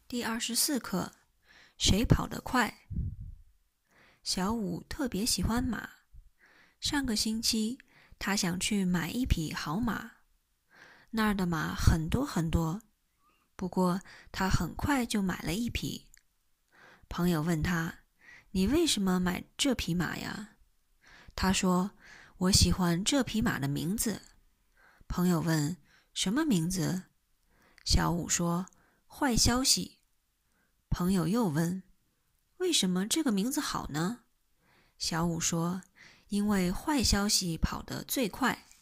第24课，谁跑得快？小五特别喜欢马。上个星期，他想去买一匹好马。那儿的马很多很多，不过他很快就买了一匹。朋友问他：“你为什么买这匹马呀？”他说：“我喜欢这匹马的名字。”朋友问：“什么名字？”小五说：“坏消息。”朋友又问：“为什么这个名字好呢？”小五说：“因为坏消息跑得最快。”